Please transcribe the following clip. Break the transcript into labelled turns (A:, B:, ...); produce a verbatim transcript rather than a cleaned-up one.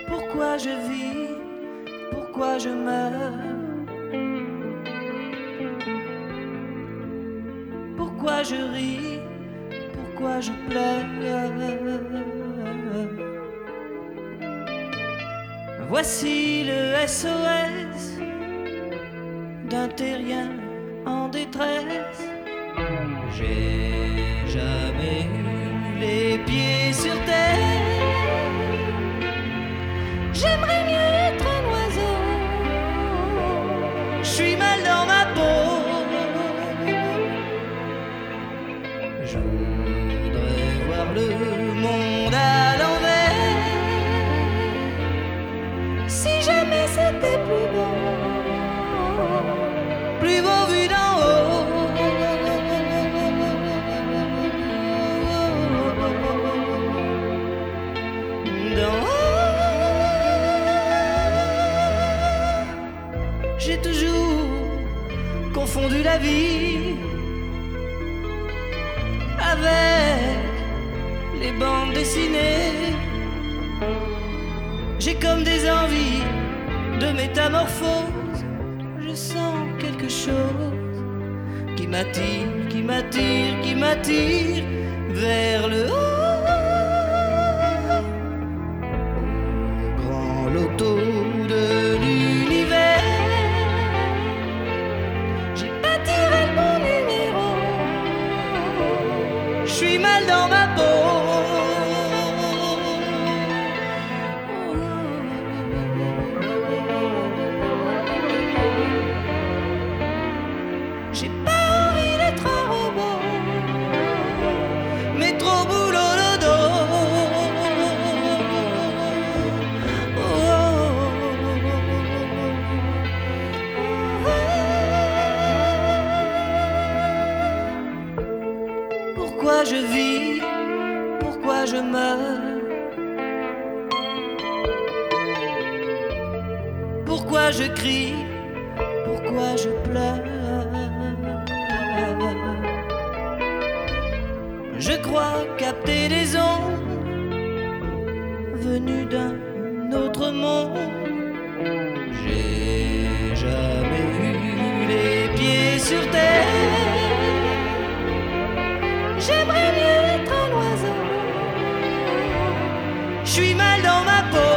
A: Pourquoi je vis? Pourquoi je meurs? Pourquoi je ris? Pourquoi je pleure? Voici le S O S d'un terrien en détresse. J'ai jamais eu les pieds sur terre. J'aimerais mieux être un oiseau. Je suis mal dans ma peau. Je voudrais voir le monde à l'envers. Si jamais c'était plus beau, plus beau vu d'en haut. D'en haut. J'ai toujours confondu la vie avec les bandes dessinées. J'ai comme des envies de métamorphose. Je sens quelque chose qui m'attire, qui m'attire, qui m'attire vers le haut. Au grand loto de l'univers, j'ai pas tiré le bon numéro. Je suis mal dans ma peau. J'ai pas envie d'être un robot, mais trop boulot le dos. Pourquoi je vis? Pourquoi je meurs? Pourquoi je crie? Pourquoi je pleure? Je crois capter des ondes venues d'un autre monde. J'ai jamais eu les pieds sur terre. J'aimerais mieux être un oiseau. Je suis mal dans ma peau.